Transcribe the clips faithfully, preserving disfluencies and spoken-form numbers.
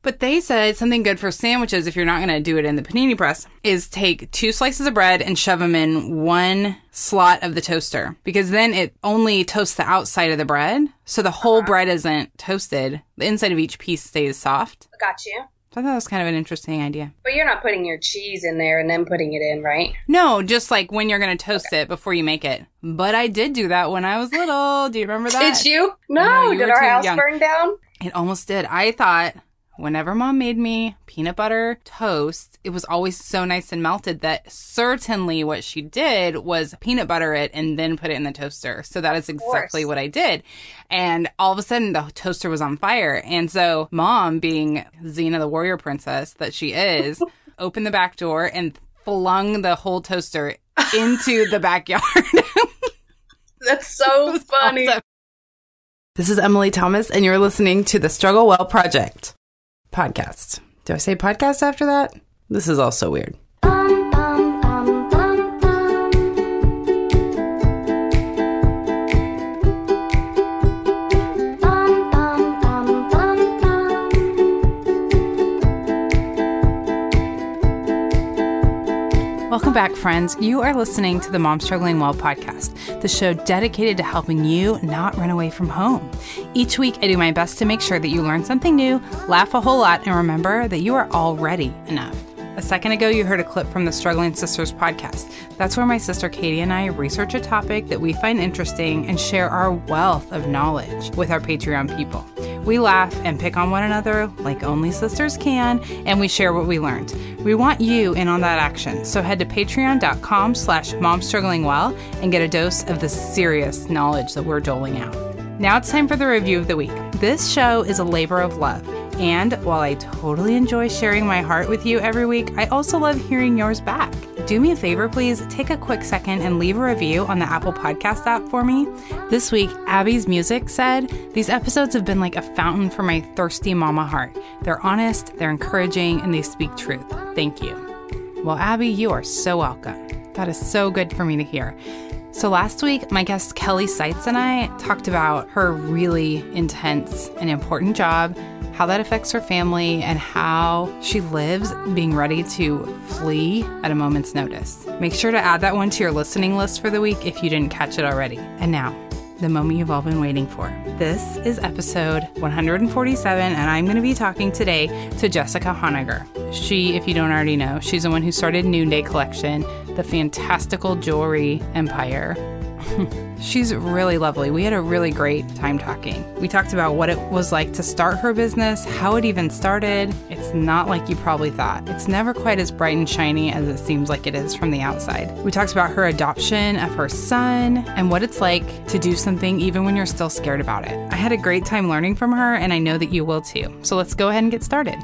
But they said something good for sandwiches, if you're not going to do it in the panini press, is take two slices of bread and shove them in one slot of the toaster. Because then it only toasts the outside of the bread. So the whole uh-huh. bread isn't toasted. The inside of each piece stays soft. Got you. So I thought that was kind of an interesting idea. But you're not putting your cheese in there and then putting it in, right? No, just like when you're going to toast okay. it before you make it. But I did do that when I was little. Do you remember that? Did you? No. You did our house young. burn down? It almost did. I thought whenever Mom made me peanut butter toast, it was always so nice and melted that certainly what she did was peanut butter it and then put it in the toaster. So that is exactly what I did. And all of a sudden the toaster was on fire. And so Mom, being Xena the warrior princess that she is, opened the back door and flung the whole toaster into the backyard. That's so funny. Awesome. This is Emily Thomas, and you're listening to the Struggle Well Project podcast. Do I say podcast after that? This is all so weird. Um, um, um, um, um. Um, um, um, um, um. Welcome back, friends. You are listening to the Mom Struggling Well podcast, the show dedicated to helping you not run away from home. Each week, I do my best to make sure that you learn something new, laugh a whole lot, and remember that you are already enough. A second ago, you heard a clip from the Struggling Sisters podcast. That's where my sister Katie and I research a topic that we find interesting and share our wealth of knowledge with our Patreon people. We laugh and pick on one another like only sisters can, and we share what we learned. We want you in on that action, so head to patreon.com slash momstrugglingwell and get a dose of the serious knowledge that we're doling out. Now it's time for the review of the week. This show is a labor of love. And while I totally enjoy sharing my heart with you every week, I also love hearing yours back. Do me a favor, please. Take a quick second and leave a review on the Apple Podcast app for me. This week, Abby's Music said, "These episodes have been like a fountain for my thirsty mama heart. They're honest, they're encouraging, and they speak truth. Thank you." Well, Abby, you are so welcome. That is so good for me to hear. So last week, my guest Kelly Seitz and I talked about her really intense and important job, how that affects her family, and how she lives being ready to flee at a moment's notice. Make sure to add that one to your listening list for the week if you didn't catch it already. And now, the moment you've all been waiting for. This is episode one hundred forty-seven, and I'm going to be talking today to Jessica Honegger. She, if you don't already know, she's the one who started Noonday Collection, the fantastical jewelry empire. She's really lovely. We had a really great time talking. We talked about what it was like to start her business, how it even started. It's not like you probably thought. It's never quite as bright and shiny as it seems like it is from the outside. We talked about her adoption of her son and what it's like to do something even when you're still scared about it. I had a great time learning from her, and I know that you will too. So let's go ahead and get started.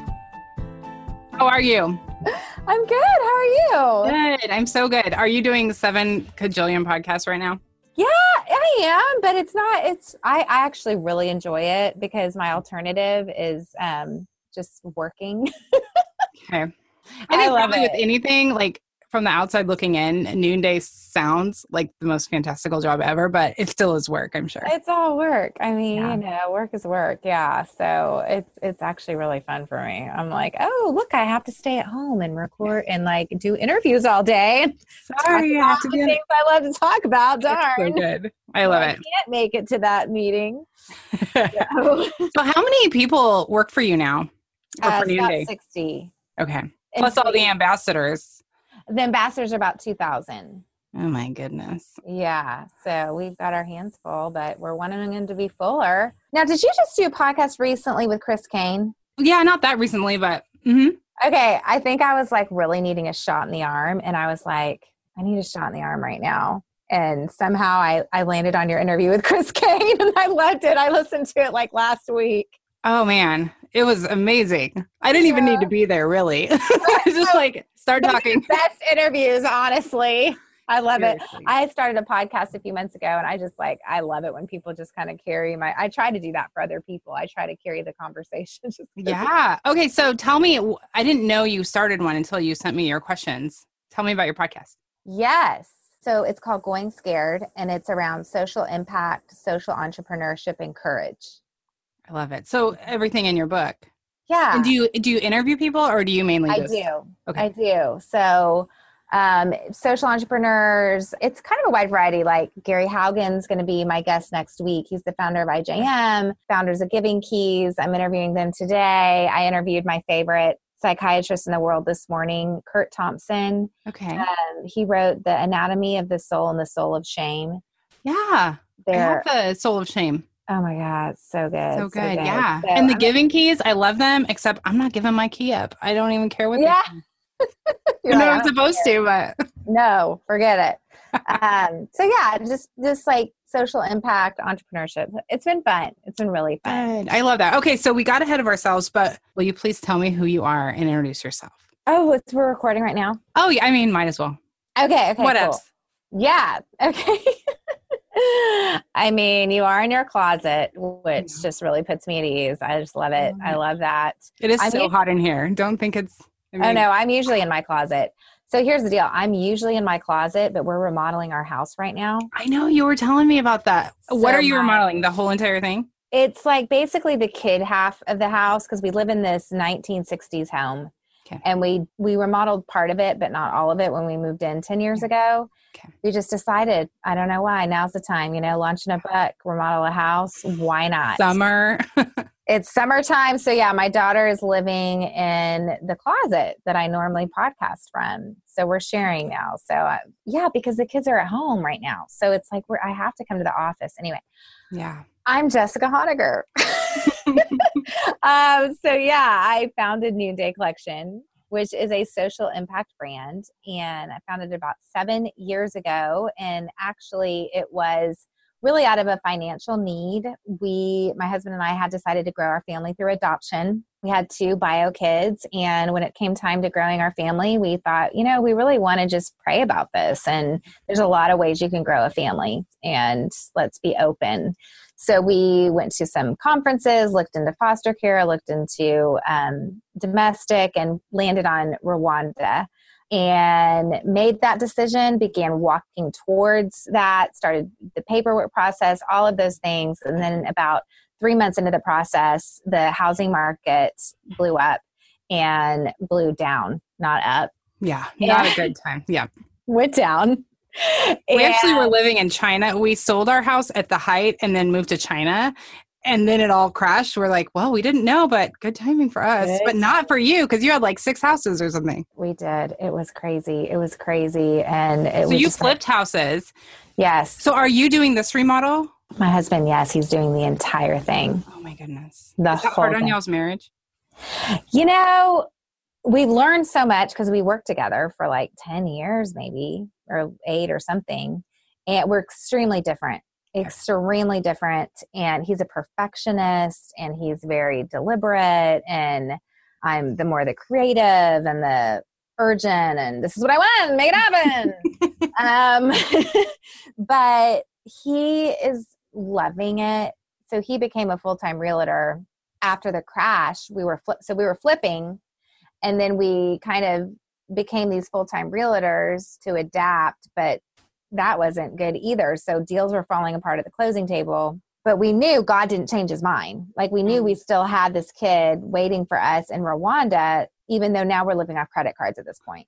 How are you? I'm good. How are you? Good. I'm so good. Are you doing seven cajillion podcasts right now? Yeah, I am, but it's not, it's, I, I actually really enjoy it because my alternative is um, just working. Okay. I think probably with anything, like from the outside looking in, Noonday sounds like the most fantastical job ever, but it still is work, I'm sure. It's all work. I mean, yeah. you know, work is work. Yeah. So it's, it's actually really fun for me. I'm like, oh, look, I have to stay at home and record and like do interviews all day. Sorry, you have to the get things I love to talk about. Darn. So good. I love I it. Can't make it to that meeting. So. So how many people work for you now? Or Uh, for it's about Noonday? sixty. Okay. Plus all the ambassadors. The ambassadors are about two thousand. Oh my goodness. Yeah. So we've got our hands full, but we're wanting them to be fuller. Now, did you just do a podcast recently with Chris Kane? Yeah, not that recently, but mm-hmm. Okay. I think I was like really needing a shot in the arm, and I was like, I need a shot in the arm right now. And somehow I, I landed on your interview with Chris Kane, and I loved it. I listened to it like last week. Oh man, it was amazing. I didn't yeah. even need to be there, really. Just like start talking. Best interviews, honestly. I love Seriously. it. I started a podcast a few months ago, and I just like, I love it when people just kind of carry my, I try to do that for other people. I try to carry the conversation. Just yeah. Okay. So tell me, I didn't know you started one until you sent me your questions. Tell me about your podcast. Yes. So it's called Going Scared, and it's around social impact, social entrepreneurship, and courage. I love it. So everything in your book. Yeah. And do you do you interview people or do you mainly I just... do. Okay. I do. So um, social entrepreneurs, it's kind of a wide variety. Like Gary Haugen's going to be my guest next week. He's the founder of I J M, founders of Giving Keys. I'm interviewing them today. I interviewed my favorite psychiatrist in the world this morning, Kurt Thompson. Okay. Um, he wrote The Anatomy of the Soul and the Soul of Shame. Yeah. They're, I have the Soul of Shame. Oh my God. So good. So good. So good. Yeah. So, and the I'm Giving Keys, I love them, except I'm not giving my key up. I don't even care what Yeah. they I know like, I'm supposed to, but no, forget it. um, so yeah, just, just like social impact, entrepreneurship. It's been fun. It's been really fun. Good. I love that. Okay. So we got ahead of ourselves, but will you please tell me who you are and introduce yourself? Oh, it's, we're recording right now. Oh yeah. I mean, might as well. Okay. Okay. What cool. else? Yeah. Okay. I mean, you are in your closet, which Yeah. just really puts me at ease. I just love it. I love that. It is I so mean- hot in here. Don't think it's. I mean, Oh no, I'm usually in my closet. So here's the deal. I'm usually in my closet, but we're remodeling our house right now. I know you were telling me about that. So what are you my- remodeling? The whole entire thing? It's like basically the kid half of the house because we live in this nineteen sixties home. Okay. And we we remodeled part of it, but not all of it when we moved in ten years ago. Okay. We just decided, I don't know why, now's the time, you know, lunch in a buck, remodel a house. Why not? Summer. It's summertime. So yeah, my daughter is living in the closet that I normally podcast from. So we're sharing now. So uh, yeah, because the kids are at home right now. So it's like we're, I have to come to the office anyway. Yeah. I'm Jessica Honegger. um, so yeah, I founded Noonday Collection, which is a social impact brand. And I founded it about seven years ago. And actually it was really out of a financial need. We, my husband and I had decided to grow our family through adoption. We had two bio kids. And when it came time to growing our family, we thought, you know, we really want to just pray about this. And there's a lot of ways you can grow a family, and let's be open. So we went to some conferences, looked into foster care, looked into um, domestic, and landed on Rwanda. And made that decision, began walking towards that, started the paperwork process, all of those things. And then about three months into the process, the housing market blew up and blew down, not up. Yeah. Not a good time. Yeah. Went down. We And- actually were living in China. We sold our house at the height and then moved to China. And then it all crashed. We're like, well, we didn't know, but good timing for us, Good but not for you because you had like six houses or something. We did. It was crazy. It was crazy. And it So was you just flipped houses. Yes. So are you doing this remodel? My husband, yes, he's doing the entire thing. Oh my goodness. The Is that whole hard on thing. y'all's marriage? You know, we learned so much because we worked together for like ten years, maybe, or eight or something. And we're extremely different, extremely different. And he's a perfectionist and he's very deliberate. And I'm the more the creative and the urgent and this is what I want, make it happen. um, but he is loving it. So he became a full-time realtor after the crash. We were flip, so we were flipping, and then we kind of became these full-time realtors to adapt, but that wasn't good either. So deals were falling apart at the closing table, but we knew God didn't change his mind. Like we knew we still had this kid waiting for us in Rwanda, even though now we're living off credit cards at this point.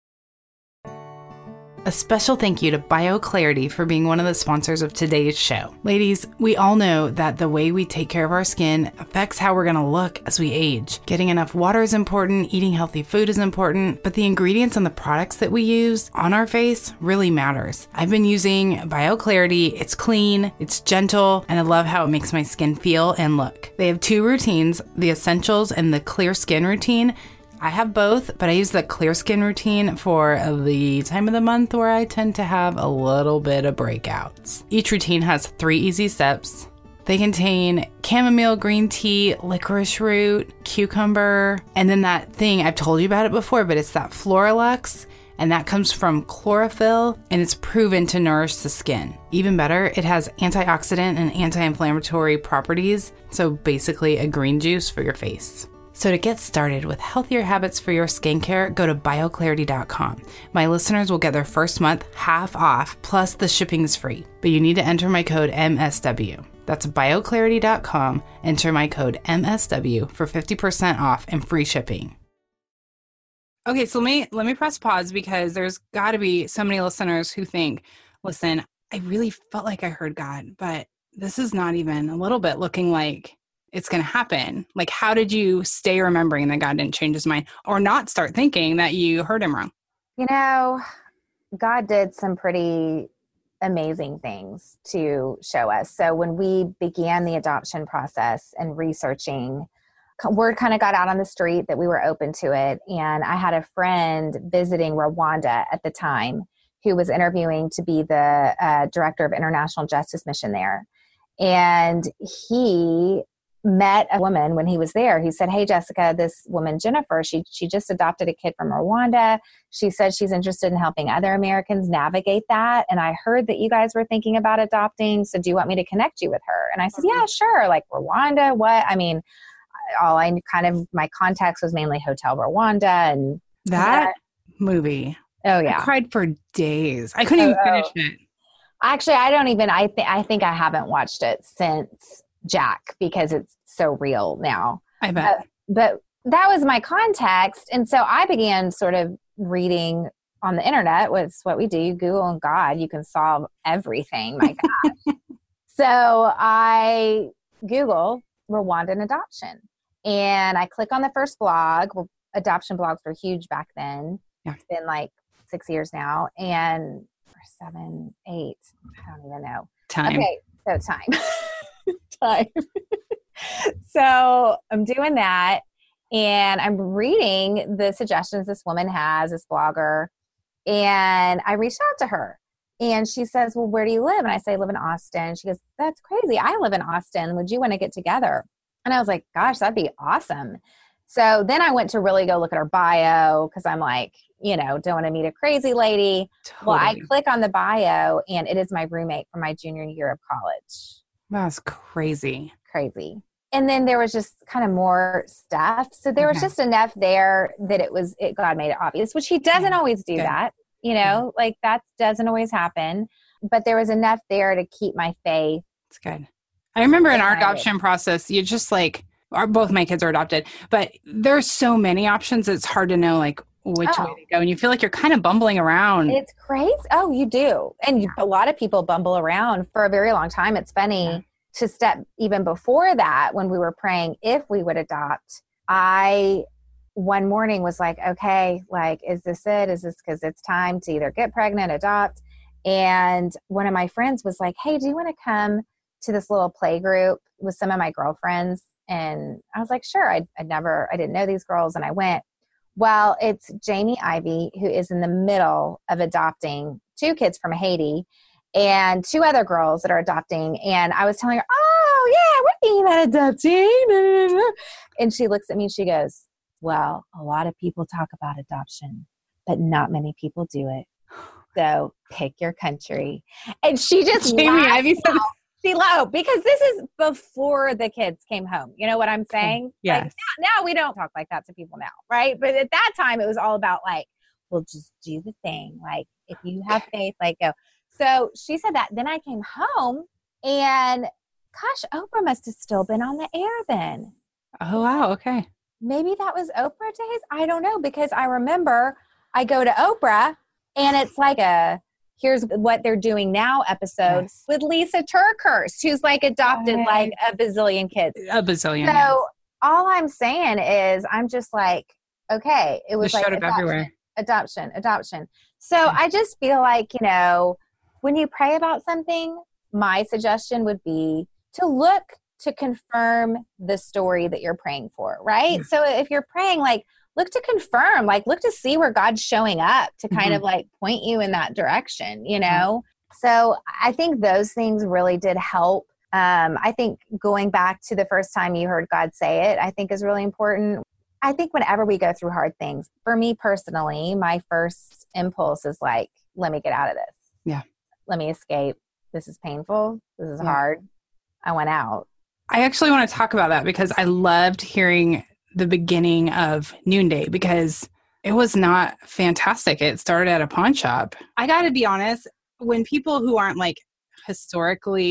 A special thank you to BioClarity for being one of the sponsors of today's show. Ladies, we all know that the way we take care of our skin affects how we're going to look as we age. Getting enough water is important, eating healthy food is important, but the ingredients and the products that we use on our face really matters. I've been using BioClarity. It's clean, it's gentle, and I love how it makes my skin feel and look. They have two routines, the Essentials and the Clear Skin Routine. I have both, but I use the Clear Skin Routine for the time of the month where I tend to have a little bit of breakouts. Each routine has three easy steps. They contain chamomile green tea, licorice root, cucumber, and then that thing, I've told you about it before, but it's that Floralux, and that comes from chlorophyll, and it's proven to nourish the skin. Even better, it has antioxidant and anti-inflammatory properties, so basically a green juice for your face. So to get started with healthier habits for your skincare, go to bio clarity dot com. My listeners will get their first month half off, plus the shipping is free. But you need to enter my code M S W. That's That's bioclarity dot com. Enter my code M S W for fifty percent off and free shipping. Okay, so let me let me press pause because there's got to be so many listeners who think, listen, I really felt like I heard God, but this is not even a little bit looking like it's going to happen. Like, how did you stay remembering that God didn't change his mind or not start thinking that you heard him wrong? You know, God did some pretty amazing things to show us. So when we began the adoption process and researching, word kind of got out on the street that we were open to it. And I had a friend visiting Rwanda at the time who was interviewing to be the uh, director of International Justice Mission there. And he met a woman when he was there. He said, hey, Jessica, this woman, Jennifer, she she just adopted a kid from Rwanda. She said she's interested in helping other Americans navigate that. And I heard that you guys were thinking about adopting. So do you want me to connect you with her? And I said, yeah, sure. Like Rwanda, what? I mean, all I kind of, my context was mainly Hotel Rwanda. And that, that movie. Oh, yeah. I cried for days. I couldn't oh, even finish it. Actually, I don't even, I, th- I think I haven't watched it since Jack because it's so real now. I bet. Uh, but that was my context. And so I began sort of reading on the internet. What's what we do. You Google and God, you can solve everything. My gosh. So I Google Rwandan adoption and I click on the first blog. Adoption blogs were huge back then. Yeah. It's been like six years now and or seven, eight. I don't even know. Time. Okay. So time. time. So I'm doing that and I'm reading the suggestions this woman has, this blogger, and I reached out to her and she says, well, where do you live? And I say, I live in Austin. She goes, that's crazy. I live in Austin. Would you want to get together? And I was like, gosh, that'd be awesome. So then I went to really go look at her bio because I'm like, you know, don't want to meet a crazy lady. Totally. Well, I click on the bio and it is my roommate from my junior year of college. That's crazy. Crazy. And then there was just kind of more stuff. So there was okay. just enough there that it was, it God made it obvious, which he doesn't yeah. always do Good. that, you know, yeah. like that doesn't always happen. But there was enough there to keep my faith. It's good. I remember in our adoption process, you just like, our, both my kids are adopted, but there's so many options. It's hard to know like which oh. way to go. And you feel like you're kind of bumbling around. It's crazy. Oh, you do. And you, a lot of people bumble around for a very long time. It's funny yeah. to step even before that when we were praying if we would adopt. I, one morning was like, okay, like, is this it? Is this because it's time to either get pregnant, adopt? And one of my friends was like, hey, do you want to come to this little play group with some of my girlfriends? And I was like, sure. I'd, I'd never, I didn't know these girls. And I went. Well, it's Jamie Ivy, who is in the middle of adopting two kids from Haiti and two other girls that are adopting. And I was telling her, oh, yeah, we're thinking about adopting. And she looks at me and she goes, well, a lot of people talk about adoption, but not many people do it. So pick your country. And she just Jamie Ivy said She low because this is before the kids came home. You know what I'm saying? Yes. Like, now, now we don't talk like that to people now, right? But at that time, it was all about like, well, just do the thing. Like, if you have faith, like go. So she said that. Then I came home, and gosh, Oprah must have still been on the air then. Oh wow, okay. Maybe that was Oprah days. I don't know because I remember I go to Oprah, and it's like a. Here's what they're doing now episode yes. with Lisa TerKeurst, who's like adopted okay. like a bazillion kids. A bazillion. So yes. all I'm saying is I'm just like, okay, it was just like adoption, everywhere. adoption, adoption. So yeah. I just feel like, you know, when you pray about something, my suggestion would be to look to confirm the story that you're praying for, right? Mm. So if you're praying like, look to confirm, like look to see where God's showing up to kind mm-hmm. of like point you in that direction, you know? Mm-hmm. So I think those things really did help. Um, I think going back to the first time you heard God say it, I think is really important. I think whenever we go through hard things, for me personally, my first impulse is like, let me get out of this. Yeah. Let me escape. This is painful. This is yeah. hard. I went out. I actually want to talk about that because I loved hearing the beginning of Noonday because it was not fantastic. It started at a pawn shop. I got to be honest, when people who aren't like historically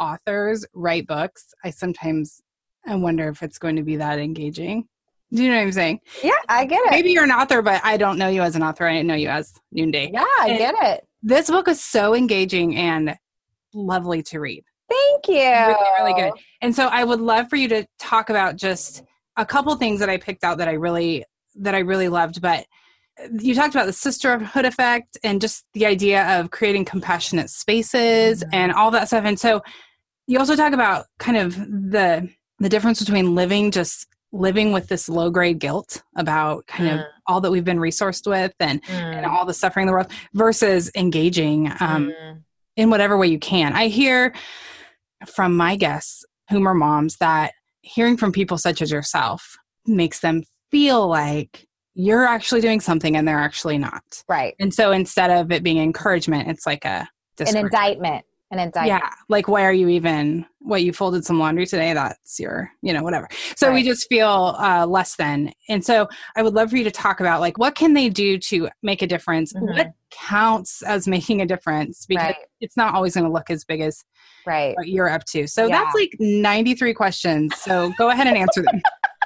authors write books, I sometimes I wonder if it's going to be that engaging. Do you know what I'm saying? Yeah, I get it. Maybe you're an author, but I don't know you as an author. I know you as Noonday. Yeah, I and get it. This book is so engaging and lovely to read. Thank you. Really, really good. And so I would love for you to talk about just a couple things that I picked out that I really, that I really loved. But you talked about the sisterhood effect and just the idea of creating compassionate spaces mm-hmm. and all that stuff. And so you also talk about kind of the, the difference between living, just living with this low grade guilt about kind mm. of all that we've been resourced with and, mm. and all the suffering in the world versus engaging um, mm. in whatever way you can. I hear from my guests whom are moms that hearing from people such as yourself makes them feel like you're actually doing something and they're actually not. Right. And so instead of it being encouragement, it's like a an indictment. An indictment. Yeah. Like, why are you even, what, you folded some laundry today? That's your, you know, whatever. So right. we just feel uh, less than. And so I would love for you to talk about, like, what can they do to make a difference? Mm-hmm. What counts as making a difference? Because right. it's not always going to look as big as right. what you're up to. So yeah. that's like ninety-three questions. So go ahead and answer them.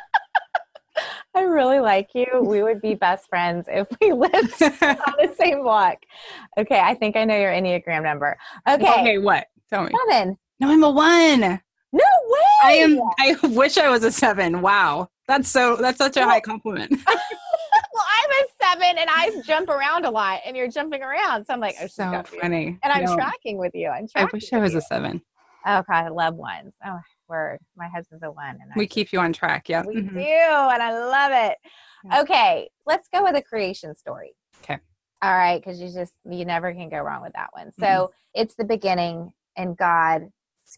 I really like you. We would be best friends if we lived on the same block. Okay, I think I know your Enneagram number. Okay. Okay, what? Tell me. Seven. No, I'm a one. No way. I am. I wish I was a seven. Wow. That's so, that's such a well, high compliment. Well, I'm a seven and I jump around a lot and you're jumping around. So I'm like, oh, so funny. You. And I'm no. tracking with you. I'm tracking I wish I was you. a seven. Oh, God, I love ones. Oh, word. My husband's a one. And we I keep you on track. Yeah. We mm-hmm. do. And I love it. Yeah. Okay. Let's go with a creation story. Okay. All right. Cause you just, you never can go wrong with that one. So mm-hmm. it's the beginning and God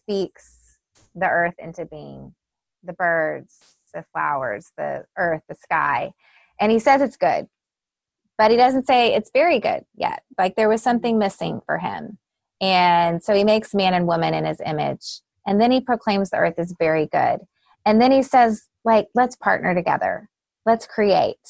speaks the earth into being, the birds, the flowers, the earth, the sky. And he says it's good, but he doesn't say it's very good yet. Like there was something missing for him. And so he makes man and woman in his image. And then he proclaims the earth is very good. And then he says, like, let's partner together. Let's create.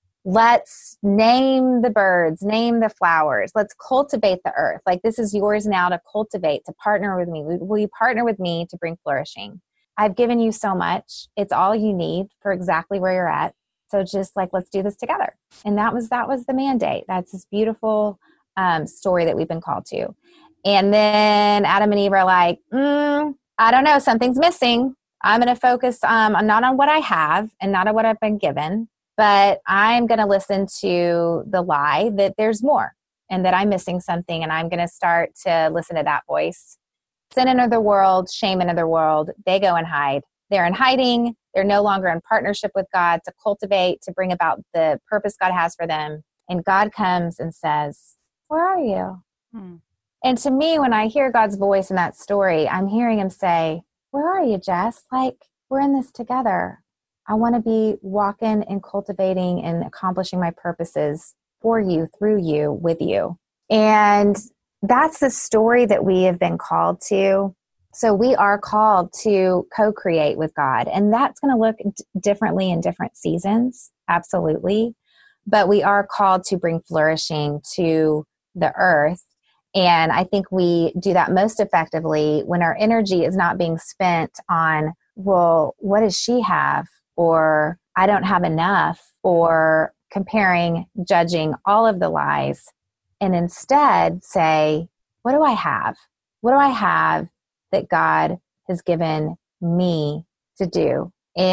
Let's name the birds, name the flowers. Let's cultivate the earth. Like, this is yours now to cultivate, to partner with me. Will you partner with me to bring flourishing? I've given you so much. It's all you need for exactly where you're at. So just like, let's do this together. And that was, that was the mandate. That's this beautiful um, story that we've been called to. And then Adam and Eve are like, mm, I don't know, something's missing. I'm going to focus um, not on what I have and not on what I've been given, but I'm going to listen to the lie that there's more and that I'm missing something. And I'm going to start to listen to that voice. Sin into the world, shame into the world. They go and hide. They're in hiding. They're no longer in partnership with God to cultivate, to bring about the purpose God has for them. And God comes and says, where are you? Hmm. And to me, when I hear God's voice in that story, I'm hearing him say, where are you, Jess? Like, we're in this together. I want to be walking and cultivating and accomplishing my purposes for you, through you, with you. And that's the story that we have been called to. So we are called to co-create with God. And that's going to look d- differently in different seasons. Absolutely. But we are called to bring flourishing to the earth. And I think we do that most effectively when our energy is not being spent on, well, what does she have? Or I don't have enough, or comparing, judging, all of the lies. And instead say, what do I have? What do I have that God has given me to do?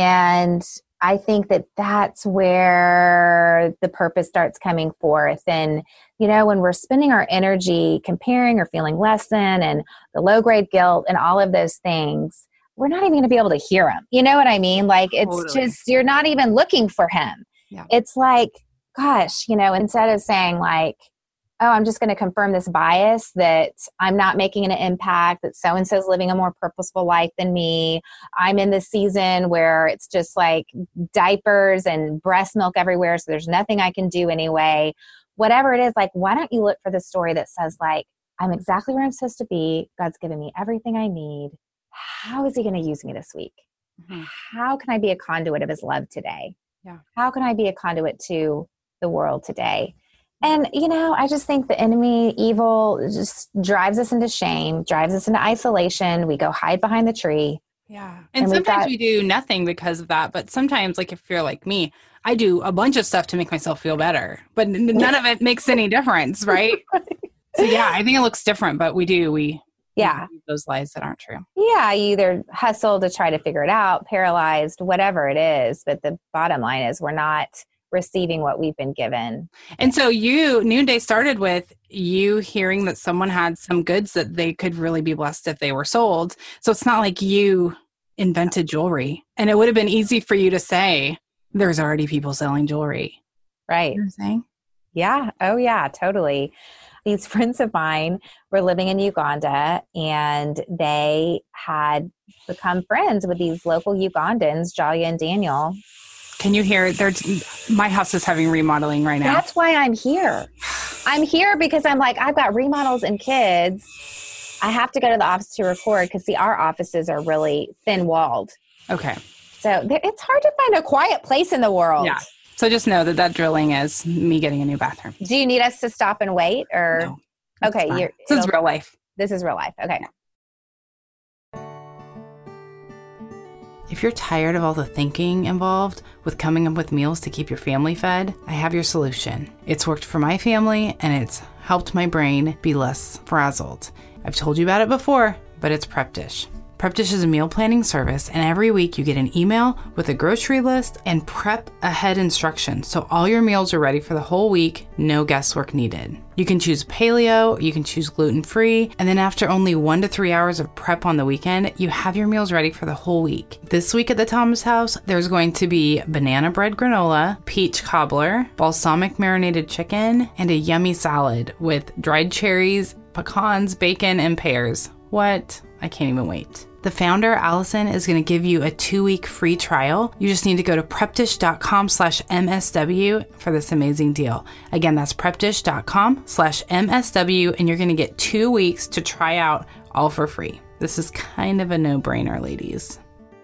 And I think that that's where the purpose starts coming forth. And, you know, when we're spending our energy comparing or feeling less than and the low grade guilt and all of those things, we're not even going to be able to hear him. You know what I mean? Like, it's totally. Just, you're not even looking for him. Yeah. It's like, gosh, you know, instead of saying like, oh, I'm just going to confirm this bias that I'm not making an impact, that so-and-so is living a more purposeful life than me. I'm in this season where it's just like diapers and breast milk everywhere, so there's nothing I can do anyway. Whatever it is, like, why don't you look for the story that says like, I'm exactly where I'm supposed to be. God's given me everything I need. How is he going to use me this week? Mm-hmm. How can I be a conduit of his love today? Yeah. How can I be a conduit to the world today? And, you know, I just think the enemy, evil, just drives us into shame, drives us into isolation. We go hide behind the tree. Yeah. And, and sometimes got, we do nothing because of that. But sometimes, like, if you're like me, I do a bunch of stuff to make myself feel better. But n- none of it makes any difference, right? So, yeah, I think it looks different. But we do. We Yeah. we those lies that aren't true. Yeah. You either hustle to try to figure it out, paralyzed, whatever it is. But the bottom line is we're not receiving what we've been given. And so you, Noonday started with you hearing that someone had some goods that they could really be blessed if they were sold. So it's not like you invented jewelry. And it would have been easy for you to say, there's already people selling jewelry. Right. You know what I'm saying? Yeah. Oh, yeah, totally. These friends of mine were living in Uganda, and they had become friends with these local Ugandans, Jalia and Daniel. Can you hear? There's, my house is having remodeling right now. That's why I'm here. I'm here because I'm like, I've got remodels and kids. I have to go to the office to record because, see, our offices are really thin-walled. Okay. So there, it's hard to find a quiet place in the world. Yeah. So just know that that drilling is me getting a new bathroom. Do you need us to stop and wait? Or no, okay, you're, this is real life. This is real life. Okay. Yeah. If you're tired of all the thinking involved with coming up with meals to keep your family fed, I have your solution. It's worked for my family and it's helped my brain be less frazzled. I've told you about it before, but it's Prep Dish. Prep Dish is a meal planning service, and every week you get an email with a grocery list and prep ahead instructions, so all your meals are ready for the whole week, no guesswork needed. You can choose paleo, you can choose gluten-free, and then after only one to three hours of prep on the weekend, you have your meals ready for the whole week. This week at the Thomas House, there's going to be banana bread granola, peach cobbler, balsamic marinated chicken, and a yummy salad with dried cherries, pecans, bacon, and pears. What? I can't even wait. The founder, Allison, is going to give you a two-week free trial. You just need to go to prepdish.com slash MSW for this amazing deal. Again, that's prepdish.com slash MSW, and you're going to get two weeks to try out all for free. This is kind of a no-brainer, ladies.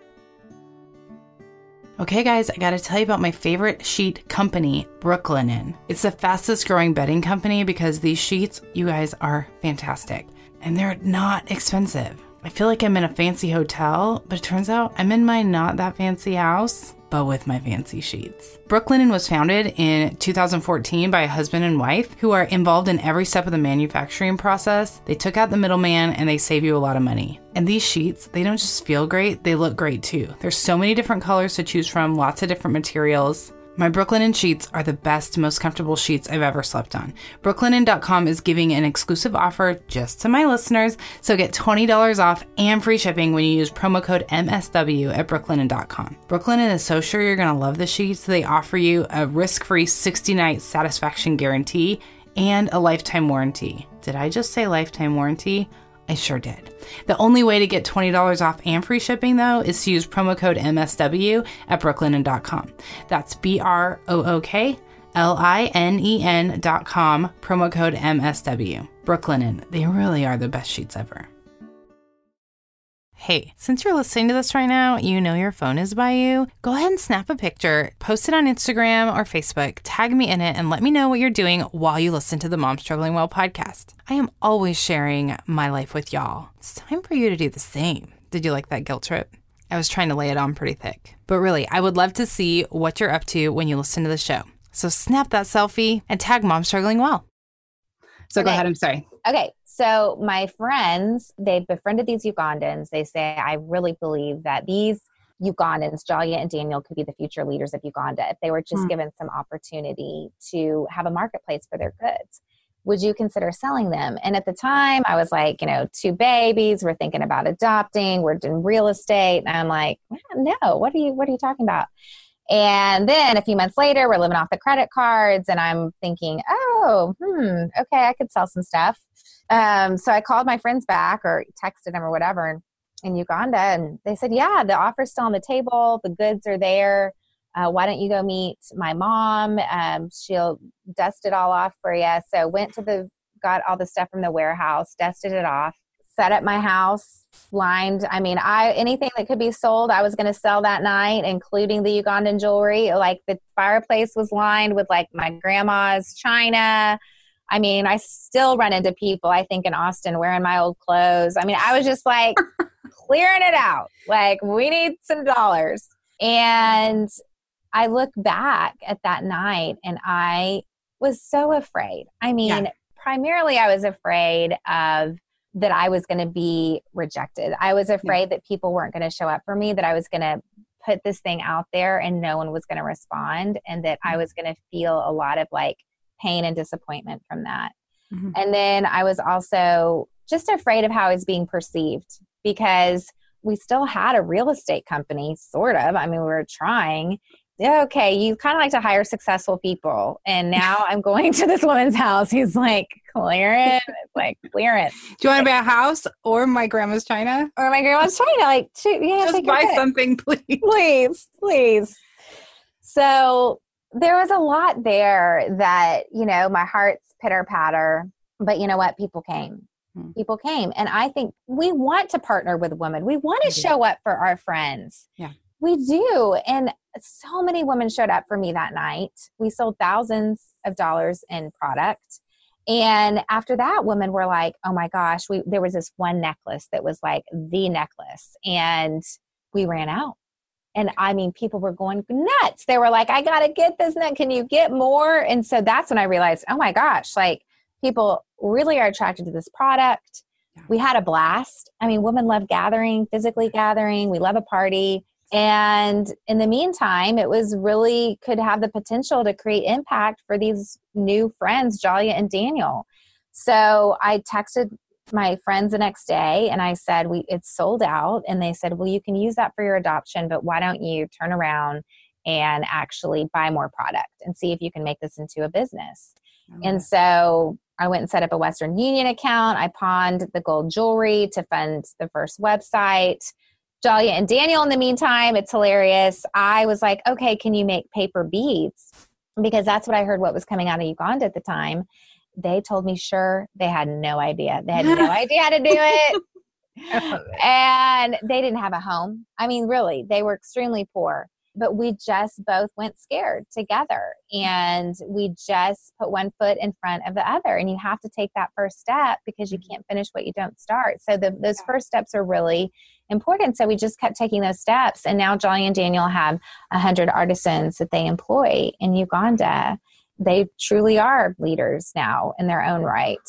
Okay, guys, I got to tell you about my favorite sheet company, Brooklinen. It's the fastest growing bedding company because these sheets, you guys, are fantastic. And they're not expensive. I feel like I'm in a fancy hotel, but it turns out I'm in my not that fancy house, but with my fancy sheets. Brooklinen was founded in two thousand fourteen by a husband and wife who are involved in every step of the manufacturing process. They took out the middleman and they save you a lot of money. And these sheets, they don't just feel great, they look great too. There's so many different colors to choose from, lots of different materials. My Brooklinen sheets are the best, most comfortable sheets I've ever slept on. Brooklinen dot com is giving an exclusive offer just to my listeners, so get twenty dollars off and free shipping when you use promo code M S W at Brooklinen dot com. Brooklinen is so sure you're going to love the sheets, so they offer you a risk-free sixty-night satisfaction guarantee and a lifetime warranty. Did I just say lifetime warranty? I sure did. The only way to get twenty dollars off and free shipping, though, is to use promo code M S W at Brooklinen dot com. That's B R O O K L I N E N dot com, promo code M S W. Brooklinen, they really are the best sheets ever. Hey, since you're listening to this right now, you know your phone is by you. Go ahead and snap a picture, post it on Instagram or Facebook, tag me in it, and let me know what you're doing while you listen to the Mom Struggling Well podcast. I am always sharing my life with y'all. It's time for you to do the same. Did you like that guilt trip? I was trying to lay it on pretty thick. But really, I would love to see what you're up to when you listen to the show. So snap that selfie and tag Mom Struggling Well. So okay. Go ahead, I'm sorry. Okay. So my friends, they befriended these Ugandans. They say, I really believe that these Ugandans, Jalia and Daniel, could be the future leaders of Uganda if they were just mm. given some opportunity to have a marketplace for their goods. Would you consider selling them? And at the time, I was like, you know, two babies, we're thinking about adopting, we're doing real estate. And I'm like, no, what are you, what are you talking about? And then a few months later, we're living off the credit cards, and I'm thinking, oh, hmm, okay, I could sell some stuff. Um, so I called my friends back or texted them or whatever in Uganda, and they said, yeah, the offer's still on the table. The goods are there. Uh, why don't you go meet my mom? Um, she'll dust it all off for you. So went to the, got all the stuff from the warehouse, dusted it off, set up my house, lined. I mean, I anything that could be sold, I was going to sell that night, including the Ugandan jewelry. Like the fireplace was lined with like my grandma's china. I mean, I still run into people, I think, in Austin wearing my old clothes. I mean, I was just like clearing it out. Like, we need some dollars. And I look back at that night and I was so afraid. I mean, yeah. primarily I was afraid of that I was going to be rejected. I was afraid yeah. that people weren't going to show up for me, that I was going to put this thing out there and no one was going to respond, and that I was going to feel a lot of like pain and disappointment from that. Mm-hmm. And then I was also just afraid of how I was being perceived, because we still had a real estate company, sort of. I mean, we were trying. Okay, you kind of like to hire successful people. And now I'm going to this woman's house. He's like, clearance, like clearance. Do you want to buy a house or my grandma's china? Or my grandma's china? Like, yeah, just buy something, please. Please, please. So there was a lot there that, you know, my heart's pitter patter. But you know what? People came. Hmm. People came. And I think we want to partner with women. We want to show up for our friends. Yeah. We do. And so many women showed up for me that night. We sold thousands of dollars in product. And after that, women were like, oh my gosh, we there was this one necklace that was like the necklace. And we ran out. And I mean, people were going nuts. They were like, I got to get this net. Can you get more? And so that's when I realized, oh my gosh, like people really are attracted to this product. Yeah. We had a blast. I mean, women love gathering, physically gathering. We love a party. And in the meantime, it was really could have the potential to create impact for these new friends, Jalia and Daniel. So I texted my friends the next day and I said, "We it's sold out." And they said, well, you can use that for your adoption, but why don't you turn around and actually buy more product and see if you can make this into a business? Okay. And so I went and set up a Western Union account. I pawned the gold jewelry to fund the first website. Jalia and Daniel, in the meantime, it's hilarious. I was like, okay, can you make paper beads? Because that's what I heard what was coming out of Uganda at the time. They told me, sure. They had no idea. They had no idea how to do it. And they didn't have a home. I mean, really, they were extremely poor. But we just both went scared together. And we just put one foot in front of the other. And you have to take that first step because you can't finish what you don't start. So the, those first steps are really important. So we just kept taking those steps. And now Jalia and Daniel have one hundred artisans that they employ in Uganda. They truly are leaders now in their own right.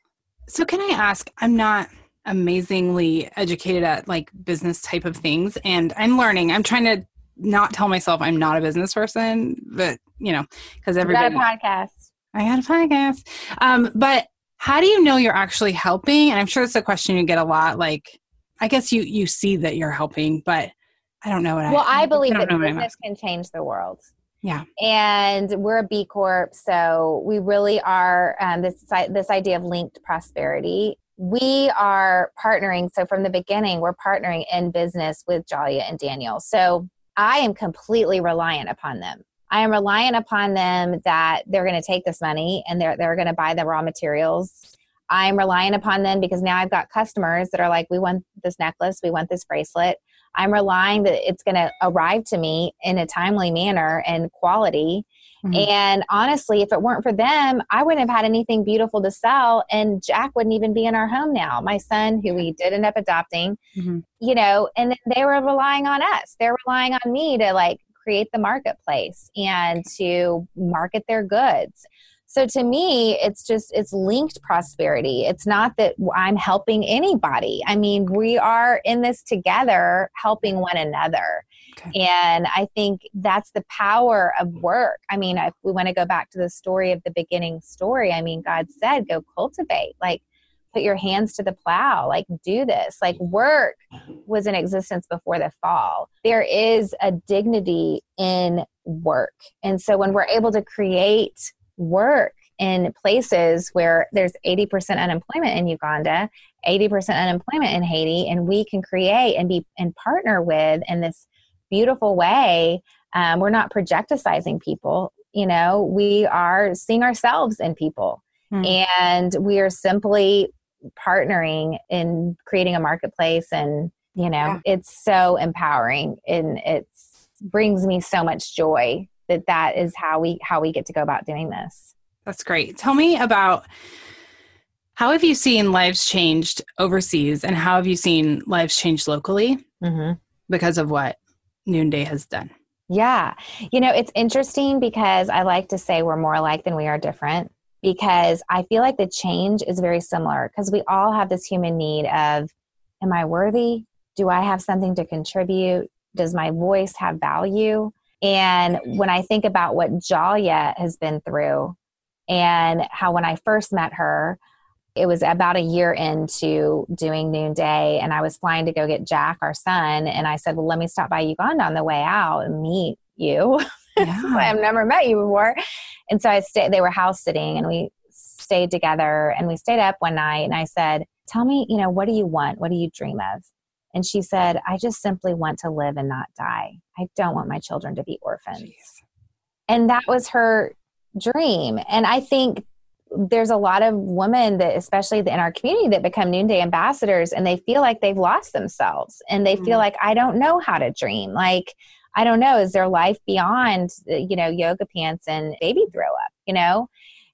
So can I ask, I'm not amazingly educated at like business type of things, and I'm learning. I'm trying to not tell myself I'm not a business person, but you know, because everybody. You got a podcast. I got a podcast. Um, but how do you know you're actually helping? And I'm sure it's a question you get a lot. Like, I guess you, you see that you're helping, but I don't know what well, I, I believe I that business can change the world. Yeah. And we're a B Corp. So we really are um, this, this idea of linked prosperity. We are partnering. So from the beginning, we're partnering in business with Jalia and Daniel. So I am completely reliant upon them. I am reliant upon them that they're going to take this money and they're, they're going to buy the raw materials. I'm relying upon them because now I've got customers that are like, we want this necklace, we want this bracelet. I'm relying that it's going to arrive to me in a timely manner and quality. Mm-hmm. And honestly, if it weren't for them, I wouldn't have had anything beautiful to sell. And Jack wouldn't even be in our home now. My son, who we did end up adopting, mm-hmm. you know, and they were relying on us. They're relying on me to like create the marketplace and to market their goods. So to me, it's just, it's linked prosperity. It's not that I'm helping anybody. I mean, we are in this together, helping one another. Okay. And I think that's the power of work. I mean, if we want to go back to the story of the beginning story, I mean, God said, go cultivate, like put your hands to the plow, like do this, like work was in existence before the fall. There is a dignity in work. And so when we're able to create work in places where there's eighty percent unemployment in Uganda, eighty percent unemployment in Haiti, and we can create and be and partner with in this beautiful way. Um, we're not projecticizing people, you know, we are seeing ourselves in people. Hmm. And we are simply partnering in creating a marketplace. And, you know, yeah. it's so empowering, and it brings me so much joy that that is how we, how we get to go about doing this. That's great. Tell me about, how have you seen lives changed overseas, and how have you seen lives changed locally mm-hmm. because of what Noonday has done? Yeah. You know, it's interesting because I like to say we're more alike than we are different, because I feel like the change is very similar, because we all have this human need of, am I worthy? Do I have something to contribute? Does my voice have value? And when I think about what Jalia has been through, and how when I first met her, it was about a year into doing Noonday, and I was flying to go get Jack, our son. And I said, well, let me stop by Uganda on the way out and meet you. Yeah. I've never met you before. And so I stayed, they were house sitting, and we stayed together, and we stayed up one night, and I said, tell me, you know, what do you want? What do you dream of? And she said, I just simply want to live and not die. I don't want my children to be orphans. Jeez. And that was her dream. And I think there's a lot of women that, especially in our community, that become Noonday ambassadors, and they feel like they've lost themselves, and they mm-hmm. feel like, I don't know how to dream. Like, I don't know, is there life beyond, you know, yoga pants and baby throw up, you know?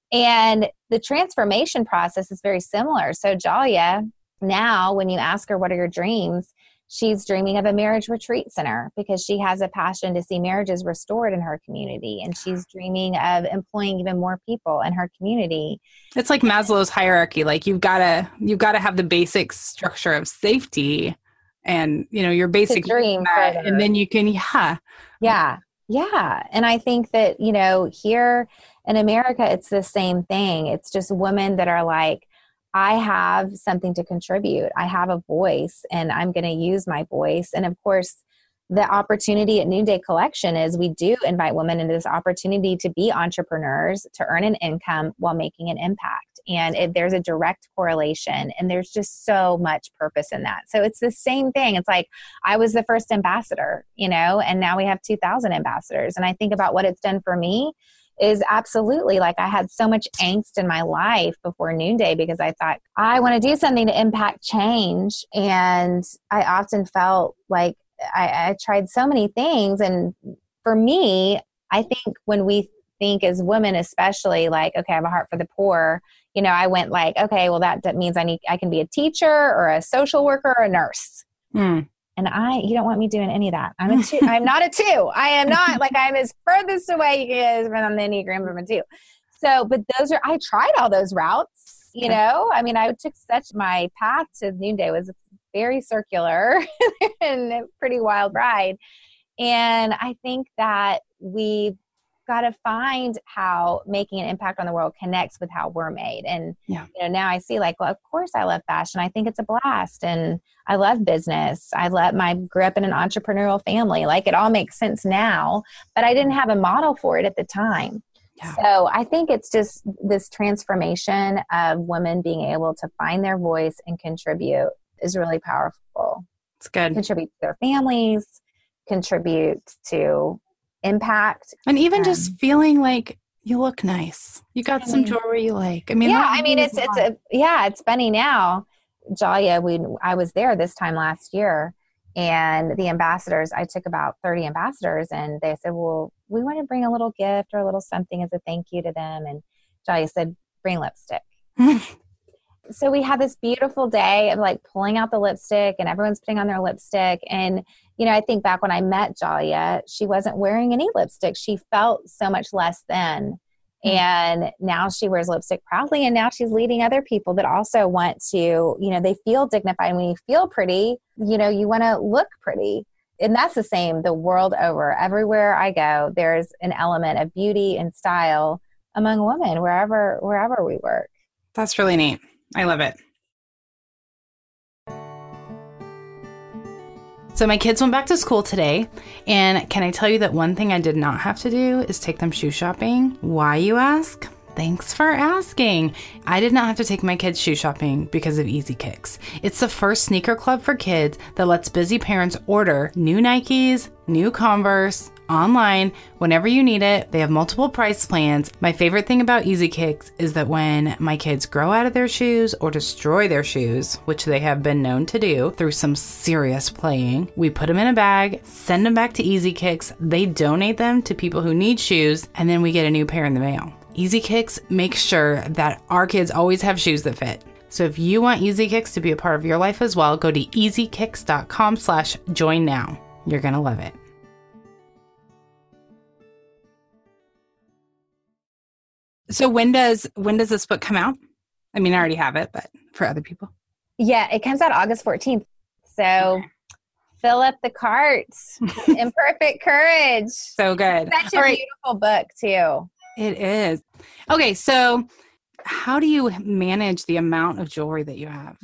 And the transformation process is very similar. So Jalia, now when you ask her, what are your dreams? She's dreaming of a marriage retreat center, because she has a passion to see marriages restored in her community. And she's dreaming of employing even more people in her community. It's like Maslow's hierarchy. Like you've got to, you've got to have the basic structure of safety and, you know, your basic dream. That, and then you can, yeah. Yeah. Yeah. And I think that, you know, here in America, it's the same thing. It's just women that are like, I have something to contribute. I have a voice, and I'm going to use my voice. And of course, the opportunity at Noonday Collection is we do invite women into this opportunity to be entrepreneurs, to earn an income while making an impact. And it, there's a direct correlation, and there's just so much purpose in that. So it's the same thing. It's like, I was the first ambassador, you know, and now we have two thousand ambassadors. And I think about what it's done for me is absolutely, like, I had so much angst in my life before Noonday, because I thought, I want to do something to impact change. And I often felt like I, I tried so many things. And for me, I think when we think as women, especially, like, okay, I have a heart for the poor, you know, I went like, okay, well, that, that means I need, I can be a teacher or a social worker or a nurse. Hmm. And I, you don't want me doing any of that. I'm a two. I'm not a two. I am not, like, I'm as furthest away you get from the Enneagram from a two. So, but those are, I tried all those routes, you know, I mean, I took such, my path to Noonday was very circular and a pretty wild ride. And I think that we've got to find how making an impact on the world connects with how we're made. And, yeah. you know, now I see, like, well, of course I love fashion. I think it's a blast. And I love business. I love my, grew up in an entrepreneurial family. Like, it all makes sense now, but I didn't have a model for it at the time. Yeah. So I think it's just this transformation of women being able to find their voice and contribute is really powerful. It's good. Contribute to their families, contribute to impact. And even um, just feeling like you look nice. You got I some mean, jewelry you like. I mean, yeah, I mean, it's, it's a, yeah, it's funny now. Jalia, we, I was there this time last year, and the ambassadors, I took about thirty ambassadors, and they said, well, we want to bring a little gift or a little something as a thank you to them. And Jalia said, bring lipstick. So we had this beautiful day of, like, pulling out the lipstick, and everyone's putting on their lipstick. And, you know, I think back when I met Jalia, she wasn't wearing any lipstick. She felt so much less than. Mm-hmm. And now she wears lipstick proudly. And now she's leading other people that also want to, you know, they feel dignified. When you feel pretty, you know, you want to look pretty. And that's the same the world over. Everywhere I go, there's an element of beauty and style among women, wherever, wherever we work. That's really neat. I love it. So my kids went back to school today, and can I tell you that one thing I did not have to do is take them shoe shopping? Why, you ask? Thanks for asking. I did not have to take my kids shoe shopping because of Easy Kicks. It's the first sneaker club for kids that lets busy parents order new Nikes, new Converse, online whenever you need it. They have multiple price plans. My favorite thing about Easy Kicks is that when my kids grow out of their shoes or destroy their shoes, which they have been known to do through some serious playing, we put them in a bag, send them back to Easy Kicks. They donate them to people who need shoes, and then we get a new pair in the mail. Easy Kicks makes sure that our kids always have shoes that fit. So if you want Easy Kicks to be a part of your life as well, go to easykicks.com slash join now. You're going to love it. So when does when does this book come out? I mean, I already have it, but for other people. Yeah, it comes out August fourteenth. So okay. Fill up the cart. Imperfect Courage. So good. Such a right. beautiful book too. It is. Okay, so how do you manage the amount of jewelry that you have?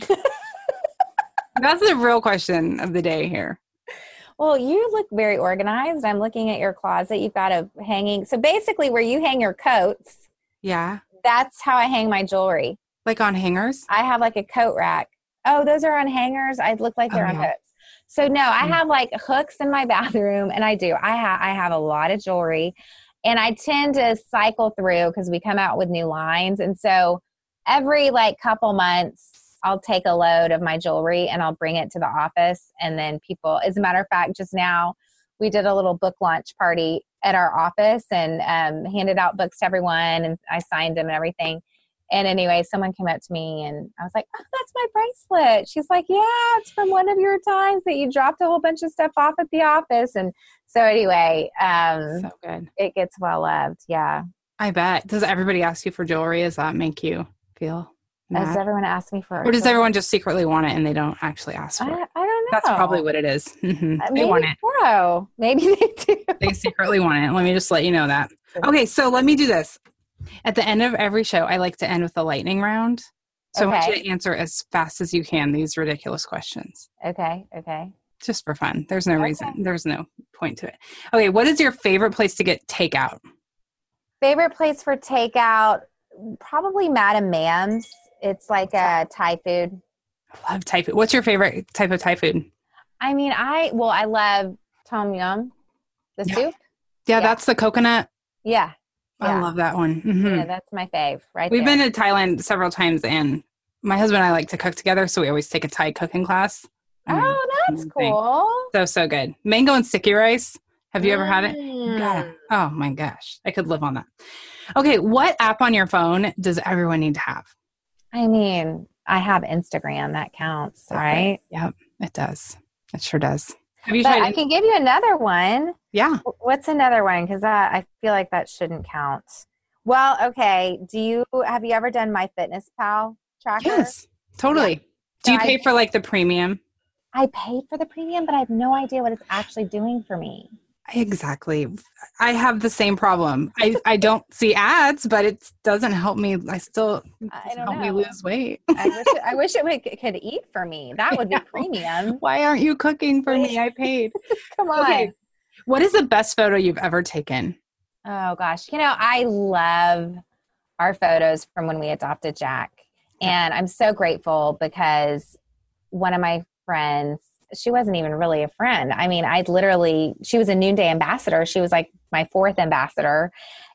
That's the real question of the day here. Well, you look very organized. I'm looking at your closet. You've got a hanging. So basically where you hang your coats. Yeah. That's how I hang my jewelry. Like on hangers? I have like a coat rack. Oh, those are on hangers? I look like they're oh, on yeah. hooks. So no, I have like hooks in my bathroom, and I do. I have I have a lot of jewelry, and I tend to cycle through because we come out with new lines. And so every like couple months, I'll take a load of my jewelry and I'll bring it to the office. And then people, as a matter of fact, just now we did a little book launch party at our office and um, handed out books to everyone, and I signed them and everything. And anyway, someone came up to me and I was like, oh, that's my bracelet. She's like, yeah, it's from one of your times that you dropped a whole bunch of stuff off at the office. And so anyway, um, so good. It gets well loved. Yeah. I bet. Does everybody ask you for jewelry? Does that make you feel mad? Does everyone ask me for Or does jewelry? Everyone just secretly want it and they don't actually ask for I, it? I don't know. That's probably what it is. Mm-hmm. Uh, they want it. So. Maybe they do. They secretly want it. Let me just let you know that. Okay, so let me do this. At the end of every show, I like to end with a lightning round. So okay. I want you to answer as fast as you can these ridiculous questions. Okay, okay. Just for fun. There's no okay. reason. There's no point to it. Okay, what is your favorite place to get takeout? Favorite place for takeout? Probably Madam Mam's. It's like a Thai food. I love Thai food. What's your favorite type of Thai food? I mean, I, well, I love Tom Yum, the yeah. soup. Yeah, yeah, that's the coconut. Yeah. I yeah. love that one. Mm-hmm. Yeah, that's my fave right We've there. been to Thailand several times, and my husband and I like to cook together, so we always take a Thai cooking class. Oh, that's cool. So, so good. Mango and sticky rice. Have you mm. ever had it? Mm. Oh, my gosh. I could live on that. Okay, what app on your phone does everyone need to have? I mean, I have Instagram. That counts, okay. right? Yep, it does. It sure does. Have you but tried I it? can give you another one. Yeah. What's another one? Because I feel like that shouldn't count. Well, okay. Do you have you ever done MyFitnessPal tracker? Yes, totally. Yeah. Do you so pay I, for like the premium? I paid for the premium, but I have no idea what it's actually doing for me. Exactly. I have the same problem. I, I don't see ads, but it doesn't help me. I still I don't help know. me lose weight. I wish it, I wish it would, could eat for me. That would be premium. Why aren't you cooking for me? I paid. Come on. Okay. What is the best photo you've ever taken? Oh gosh. You know, I love our photos from when we adopted Jack. And I'm so grateful because one of my friends, she wasn't even really a friend. I mean, I literally, she was a Noonday ambassador. She was like my fourth ambassador.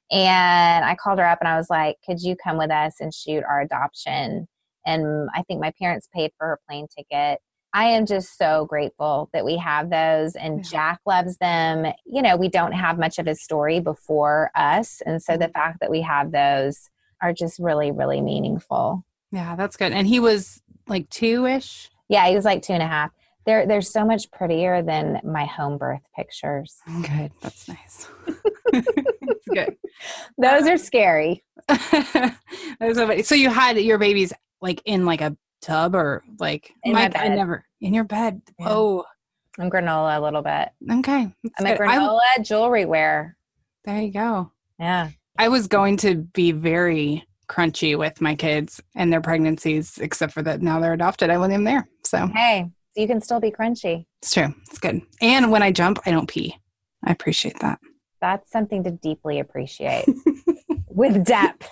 And I called her up and I was like, could you come with us and shoot our adoption? And I think my parents paid for her plane ticket. I am just so grateful that we have those, and Jack loves them. You know, we don't have much of his story before us. And so the fact that we have those are just really, really meaningful. Yeah, that's good. And he was like two-ish? Yeah, he was like two and a half. They're, they're so much prettier than my home birth pictures. Good. That's nice. That's good. Those are scary. So you had your babies like in like a tub or like in my, my bed. I never in your bed. Yeah. Whoa. I'm granola a little bit. Okay. I'm a granola I, jewelry wear. There you go. Yeah. I was going to be very crunchy with my kids and their pregnancies, except for that now they're adopted. I want them there. So hey. You can still be crunchy. It's true. It's good. And when I jump, I don't pee. I appreciate that. That's something to deeply appreciate with depth.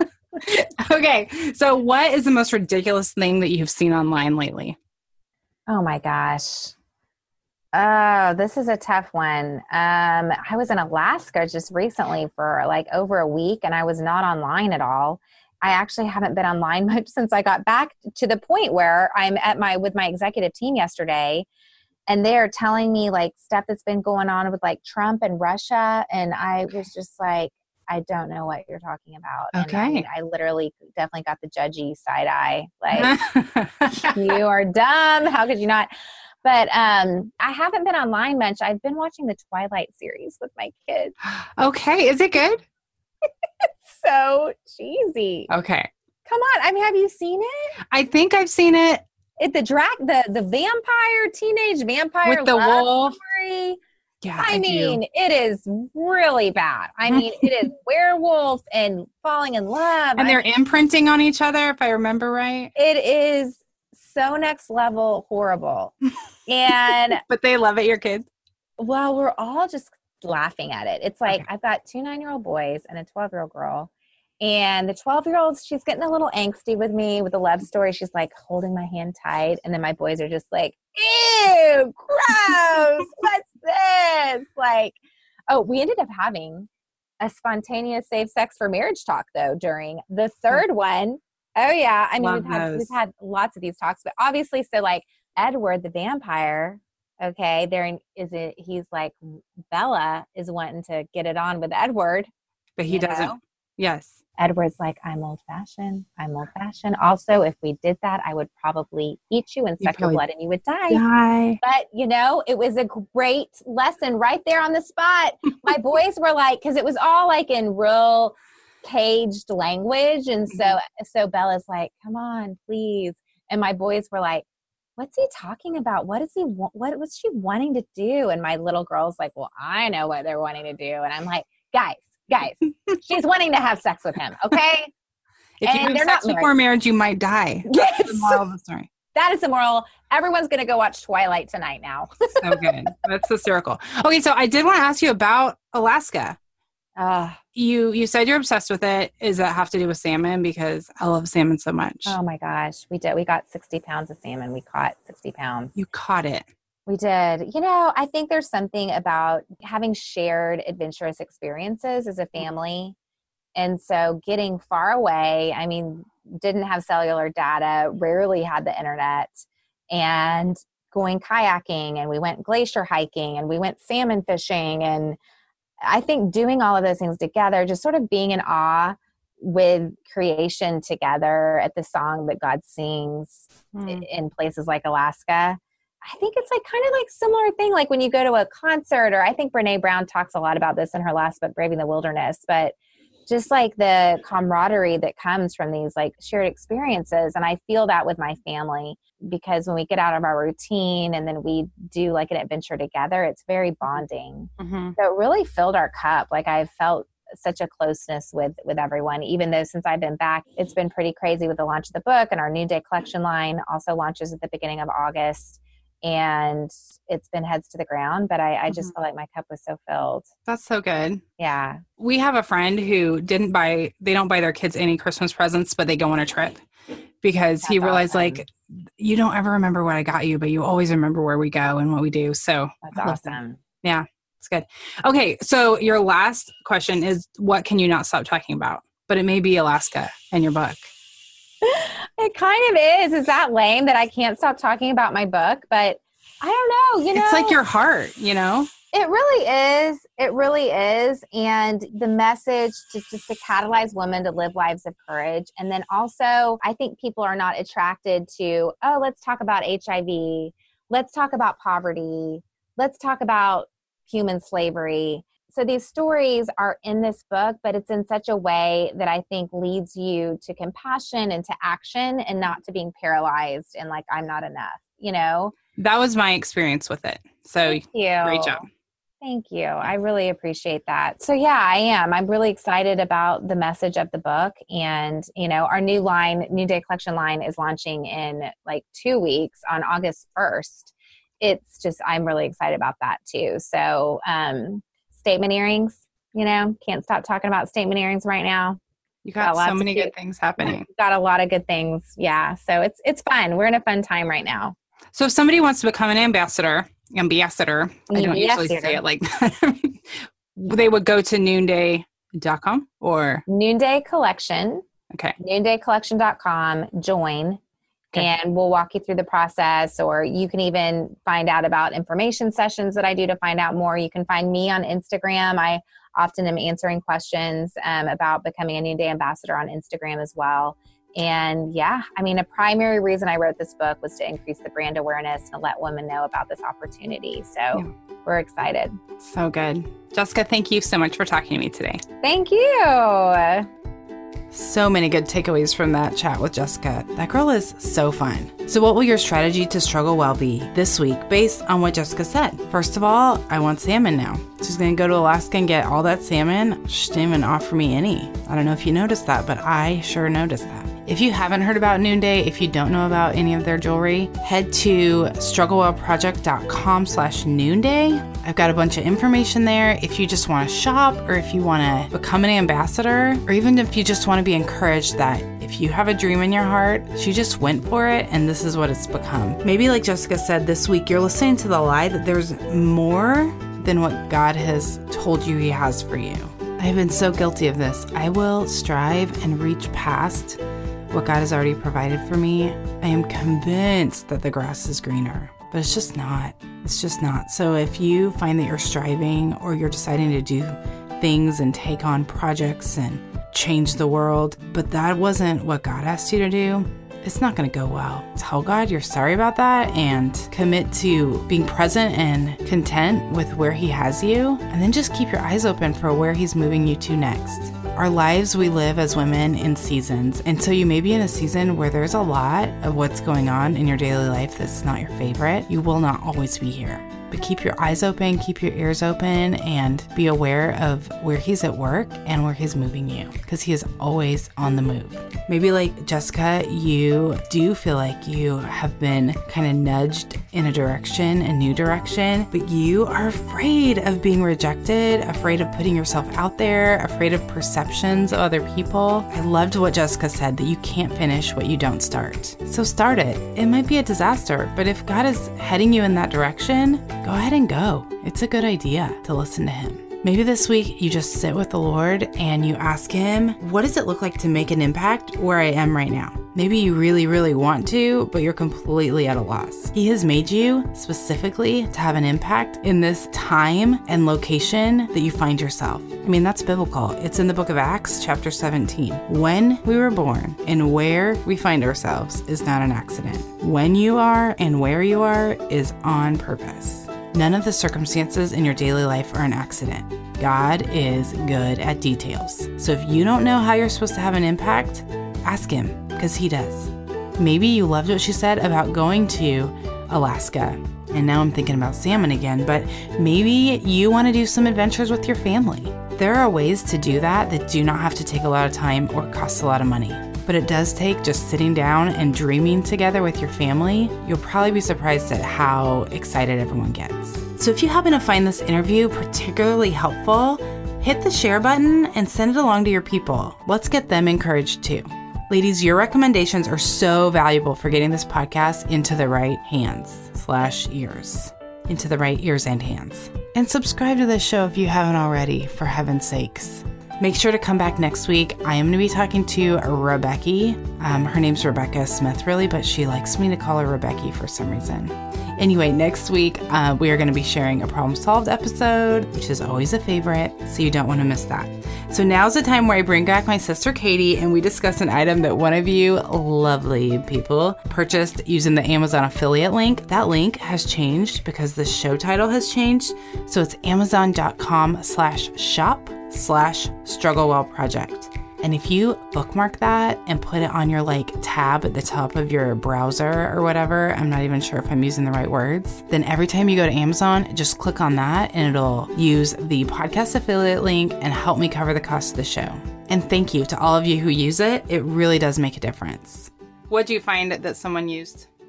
Okay. So what is the most ridiculous thing that you've seen online lately? Oh my gosh. Oh, this is a tough one. Um, I was in Alaska just recently for like over a week, and I was not online at all. I actually haven't been online much since I got back, to the point where I'm at my with my executive team yesterday, and they're telling me like stuff that's been going on with like Trump and Russia, and I was just like, I don't know what you're talking about. Okay. And I, mean, I literally definitely got the judgy side eye, like you are dumb. How could you not? But um, I haven't been online much. I've been watching the Twilight series with my kids. Okay. Is it good? It's so cheesy. Okay. Come on. I mean, have you seen it? I think I've seen it. It the drag the the vampire, teenage vampire With the love wolf. story. Yeah. I, I mean, do. it is really bad. I mean, it is werewolf and falling in love. And they're I, imprinting on each other, if I remember right. it is so next level horrible. And But they love it, your kids. well, we're all just laughing at it. It's like, Okay. I've got two nine-year-old boys and a twelve-year-old girl. And the twelve-year-old, she's getting a little angsty with me with the love story. She's like holding my hand tight. And then my boys are just like, ew, gross. What's this? Like, oh, we ended up having a spontaneous safe sex for marriage talk, though, during the third one. Oh, yeah. I mean, Love we've had, those. we've had lots of these talks. But obviously, so like Edward the vampire, okay, there in- is it. He's like, Bella is wanting to get it on with Edward. But he You doesn't. know? Yes. Edward's like, I'm old fashioned. I'm old fashioned. Also, if we did that, I would probably eat you and You'd suck your probably blood and you would die. Die. But, you know, it was a great lesson right there on the spot. My boys were like, because it was all like in real caged language. And so, Mm-hmm. so Bella's like, come on, please. And my boys were like, what's he talking about? What is he, wa- what was she wanting to do? And my little girl's like, well, I know what they're wanting to do. And I'm like, guys, guys, she's wanting to have sex with him. Okay. If And you have they're sex not before marriage, you might die. Yes. That's the moral of the story. That is the moral. Everyone's going to go watch Twilight tonight now. So good. That's the circle. Okay, so I did want to ask you about Alaska. Uh, You you said you're obsessed with it. Does that have to do with salmon? Because I love salmon so much. oh my gosh. We did. We got sixty pounds of salmon. We caught sixty pounds. You caught it. We did. You know, I think there's something about having shared adventurous experiences as a family. And so getting far away, I mean, didn't have cellular data, rarely had the internet, and going kayaking, and we went glacier hiking, and we went salmon fishing. And I think doing all of those things together, just sort of being in awe with creation together at the song that God sings Mm. in places like Alaska. I think it's like kind of like similar thing, like when you go to a concert, or I think Brene Brown talks a lot about this in her last book, Braving the Wilderness, but just like the camaraderie that comes from these like shared experiences. And I feel that with my family, because when we get out of our routine and then we do like an adventure together, it's very bonding. Mm-hmm. So it really filled our cup. Like I've felt such a closeness with with everyone, even though since I've been back, it's been pretty crazy with the launch of the book, and our Noonday Collection line also launches at the beginning of August. And it's been heads to the ground, but I, I just Mm-hmm. feel like my cup was so filled. That's so good. Yeah. We have a friend who didn't buy, they don't buy their kids any Christmas presents, but they go on a trip because he That's realized awesome. like, you don't ever remember what I got you, but you always remember where we go and what we do. So That's I love that. awesome. Yeah, it's good. Okay. So your last question is, what can you not stop talking about? But it may be Alaska and your book. It kind of is. Is that lame that I can't stop talking about my book? But I don't know. You know, It's like your heart, you know? It really is. It really is. And the message to just to catalyze women to live lives of courage. And then also, I think people are not attracted to, oh, let's talk about H I V. Let's talk about poverty. Let's talk about human slavery. So these stories are in this book, but it's in such a way that I think leads you to compassion and to action, and not to being paralyzed and like, I'm not enough, you know? That was my experience with it. So Thank you. great job. Thank you. I really appreciate that. So yeah, I am. I'm really excited about the message of the book. And, you know, our new line, Noonday Collection line is launching in like two weeks on August first. It's just, I'm really excited about that too. So, um, statement earrings, you know, can't stop talking about statement earrings right now. You got, Got lots so of many cute- good things happening. Got a lot of good things. Yeah. So it's, it's fun. We're in a fun time right now. So if somebody wants to become an ambassador, ambassador. I don't usually say it like that. They would go to noonday dot com or Noonday Collection. Okay. noonday collection dot com, join, okay. And we'll walk you through the process, or you can even find out about information sessions that I do to find out more. You can find me on Instagram. I often am answering questions um, about becoming a Noonday ambassador on Instagram as well. And yeah, I mean, a primary reason I wrote this book was to increase the brand awareness and let women know about this opportunity. So yeah. We're excited. So good. Jessica, thank you so much for talking to me today. Thank you. So many good takeaways from that chat with Jessica. That girl is so fun. So what will your strategy to struggle well be this week based on what Jessica said? First of all, I want salmon now. She's going to go to Alaska and get all that salmon. She didn't even offer me any. I don't know if you noticed that, but I sure noticed that. If you haven't heard about Noonday, if you don't know about any of their jewelry, head to strugglewellproject.com slash noonday. I've got a bunch of information there. If you just want to shop, or if you want to become an ambassador, or even if you just want to be encouraged that if you have a dream in your heart, she just went for it and this is what it's become. Maybe like Jessica said this week, you're listening to the lie that there's more than what God has told you he has for you. I've been so guilty of this. I will strive and reach past what God has already provided for me. I am convinced that the grass is greener, but it's just not. It's just not. So if you find that you're striving or you're deciding to do things and take on projects and change the world, but that wasn't what God asked you to do, it's not going to go well. Tell God you're sorry about that and commit to being present and content with where he has you. And then just keep your eyes open for where he's moving you to next. Our lives, we live as women in seasons. And so you may be in a season where there's a lot of what's going on in your daily life that's not your favorite. You will not always be here. But keep your eyes open, keep your ears open, and be aware of where he's at work and where he's moving you, because he is always on the move. Maybe like Jessica, you do feel like you have been kind of nudged in a direction, a new direction, but you are afraid of being rejected, afraid of putting yourself out there, afraid of perceptions of other people. I loved what Jessica said, that you can't finish what you don't start. So start it. It might be a disaster, but if God is heading you in that direction, go ahead and go. It's a good idea to listen to him. Maybe this week you just sit with the Lord and you ask him, what does it look like to make an impact where I am right now? Maybe you really, really want to, but you're completely at a loss. He has made you specifically to have an impact in this time and location that you find yourself. I mean, that's biblical. It's in the book of Acts, chapter seventeen. When we were born and where we find ourselves is not an accident. When you are and where you are is on purpose. None of the circumstances in your daily life are an accident. God is good at details. So if you don't know how you're supposed to have an impact, ask him, because he does. Maybe you loved what she said about going to Alaska. And now I'm thinking about salmon again, but maybe you want to do some adventures with your family. There are ways to do that that do not have to take a lot of time or cost a lot of money. But it does take just sitting down and dreaming together with your family. You'll probably be surprised at how excited everyone gets. So if you happen to find this interview particularly helpful, hit the share button and send it along to your people. Let's get them encouraged too. Ladies, your recommendations are so valuable for getting this podcast into the right hands slash ears, into the right ears and hands. And subscribe to this show if you haven't already, for heaven's sakes. Make sure to come back next week. I am going to be talking to Rebecca. Um, her name's Rebecca Smith, really, but she likes me to call her Rebecca for some reason. Anyway, next week, uh, we are going to be sharing a problem solved episode, which is always a favorite, so you don't want to miss that. So now's the time where I bring back my sister Katie and we discuss an item that one of you lovely people purchased using the Amazon affiliate link. That link has changed because the show title has changed. So it's amazon.com slash shop slash struggle well project. And if you bookmark that and put it on your like tab at the top of your browser or whatever, I'm not even sure if I'm using the right words, then every time you go to Amazon, just click on that and it'll use the podcast affiliate link and help me cover the cost of the show. And thank you to all of you who use it. It really does make a difference. What do you find that someone used?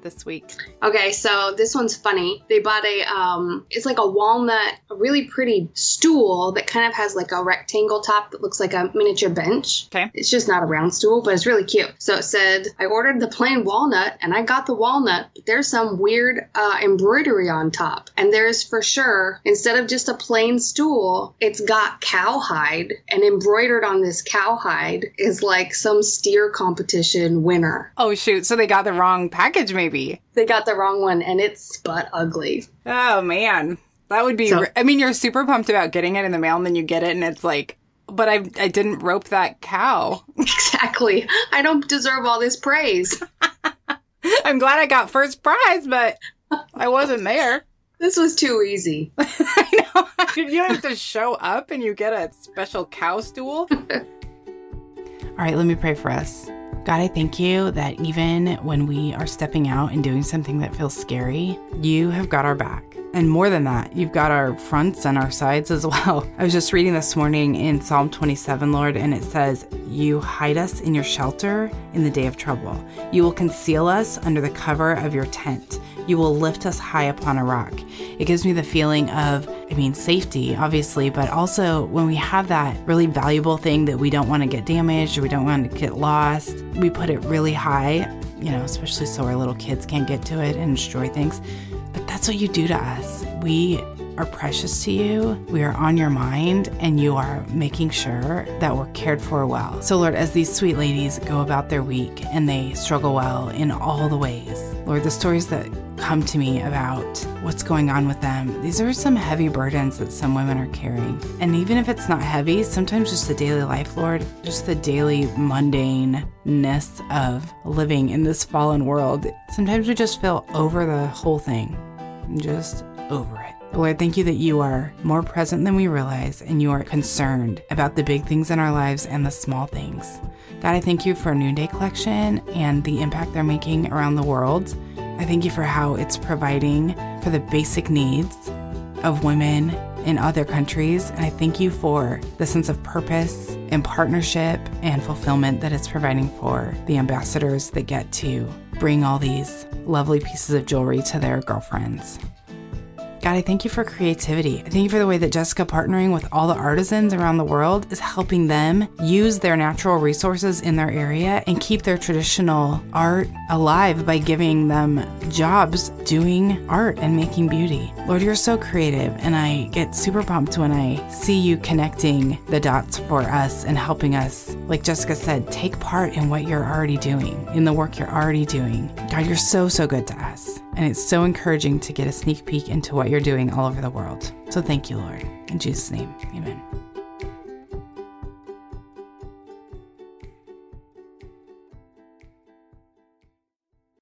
this week? Okay, so this one's funny. They bought a, um, it's like a walnut, a really pretty stool that kind of has like a rectangle top that looks like a miniature bench. Okay. It's just not a round stool, but it's really cute. So it said, I ordered the plain walnut and I got the walnut, but there's some weird uh, embroidery on top. And there's for sure, instead of just a plain stool, it's got cowhide, and embroidered on this cowhide is like some steer competition winner. Oh, shoot. So they got the wrong package, maybe. They got the wrong one, and it's butt ugly. Oh, man. That would be... So, I mean, you're super pumped about getting it in the mail, and then you get it, and it's like, but I I didn't rope that cow. Exactly. I don't deserve all this praise. I'm glad I got first prize, but I wasn't there. This was too easy. I know. You have to show up, and you get a special cow stool. All right, let me pray for us. God, I thank you that even when we are stepping out and doing something that feels scary, you have got our back. And more than that, you've got our fronts and our sides as well. I was just reading this morning in Psalm twenty-seven, Lord, and it says, you hide us in your shelter in the day of trouble. You will conceal us under the cover of your tent. You will lift us high upon a rock. It gives me the feeling of, I mean, safety, obviously, but also when we have that really valuable thing that we don't want to get damaged or we don't want to get lost, we put it really high, you know, especially so our little kids can't get to it and destroy things. But that's what you do to us. We are precious to you. We are on your mind, and you are making sure that we're cared for well. So, Lord, as these sweet ladies go about their week and they struggle well in all the ways, Lord, the stories that come to me about what's going on with them, these are some heavy burdens that some women are carrying. And even if it's not heavy, sometimes just the daily life, Lord, just the daily mundaneness of living in this fallen world, sometimes we just feel over the whole thing, just over it. Lord, thank you that you are more present than we realize, and you are concerned about the big things in our lives and the small things. God, I thank you for Noonday Collection and the impact they're making around the world. I thank you for how it's providing for the basic needs of women in other countries. And I thank you for the sense of purpose and partnership and fulfillment that it's providing for the ambassadors that get to bring all these lovely pieces of jewelry to their girlfriends. God, I thank you for creativity. I thank you for the way that Jessica, partnering with all the artisans around the world, is helping them use their natural resources in their area and keep their traditional art alive by giving them jobs doing art and making beauty. Lord, you're so creative, and I get super pumped when I see you connecting the dots for us and helping us, like Jessica said, take part in what you're already doing, in the work you're already doing. God, you're so, so good to us. And it's so encouraging to get a sneak peek into what you're doing all over the world. So thank you, Lord. In Jesus' name, amen.